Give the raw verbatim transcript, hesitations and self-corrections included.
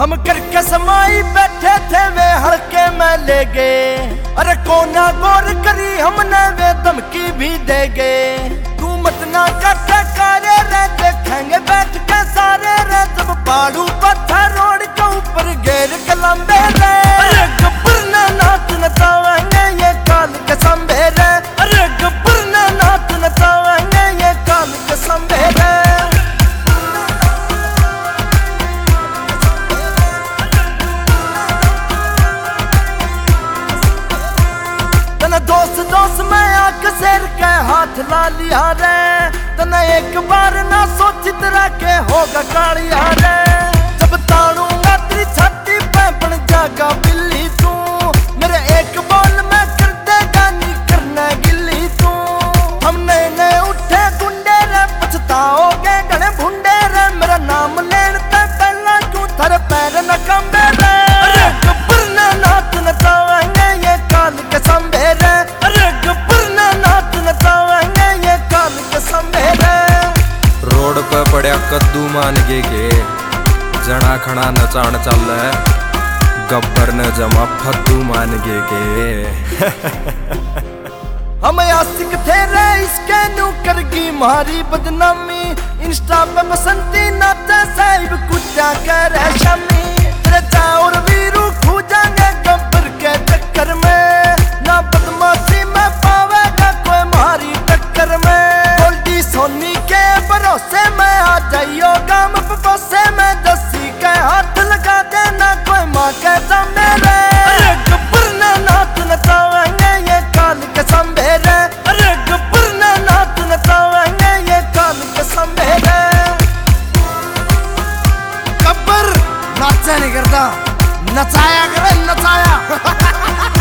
हम करके समाई बैठे थे वे हल्के में ले गए। अरे कोना गौर करी हमने वे धमकी भी दे गए। तू मत ना कटे कारे रे देखेंगे बैठ के सारे रे। जब पाड़ू पत्थर रोड के ऊपर घेर के लंबे रे। अरे गब्बर ने नाच नचावेंगे ये काल के संभे रे। अरे गब्बर ने नाच नचावेंगे ये काल के संभे रे। दोस्त दोस्त मैं आके शेर के हाथ ला लिया रे। तना एक बार ना सोच तेरा के होगा कालिया रे। जब ताड़ूंगा तेरी छाती पे बन जागा बिल्ली तू। मेरे एक बॉल में कर देगा नी करना गिल्ली तू। हम नए नए उठे गुंडे रे पछताओगे गणे भुंडे रे। मेरा नाम लेने ते पहला क्यों थारे पैर न कंबे रे। अरे गब्बर ने नाच नचावेंगे ये काल के संभे रे। अरे गब्बर ने नाच नचावेंगे ये काल के संभे रे। रोड पे पड़ा कद्दू मान गे के जना खड़ा नचान चल है। गब्बर ने जमा फद्दू मान गे के। हम आशिक थे रे इसके नू करगी मारी बदनामी। इंस्टा पे बसंती नाचे साहिब कुत्ता करे शमी। तेरे चाउर वीरू खू जाएंगे गब्बर के चक्कर में। ना बदमाशी में पावेगा कोई मारी टक्कर में। गोल्डी सोनी के भरोसे में आ जाइयो गाम बसे में। दसी के हाथ लगा देना कोई माँ के सामने रे। अरे गब्बर ने नाच नचावेंगे ये काल के संभे रे। अरे गब्बर ने नाच नचावेंगे ये काल के संभे रे। गब्बर नाचा नहीं करता नचाया करे नचाया।